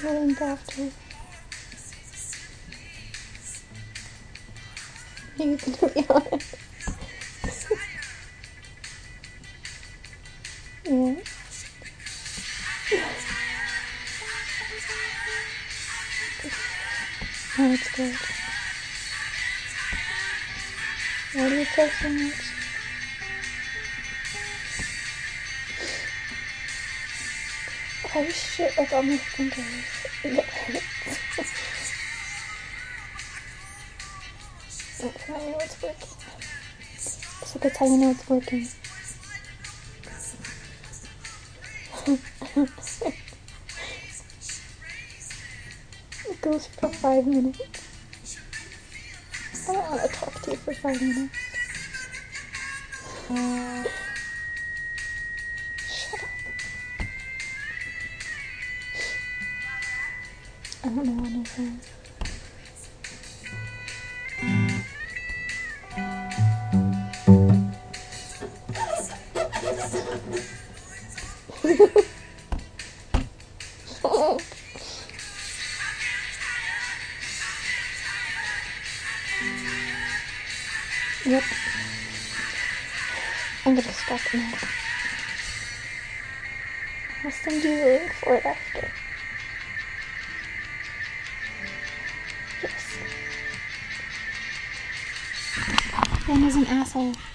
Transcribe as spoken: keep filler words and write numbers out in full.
the link after. You can be honest. Yeah. Oh, it's good. Why do you care so much? Oh shit, like all my fingers. It hurts. That's how I know it's working. So that's how you know it's working. It goes for five minutes. I don't want to talk to you for five minutes. Uh, shut up. I don't know anything. Yep. I'm gonna stop now. I'll send you the link for it after. Yes. Ben is an asshole.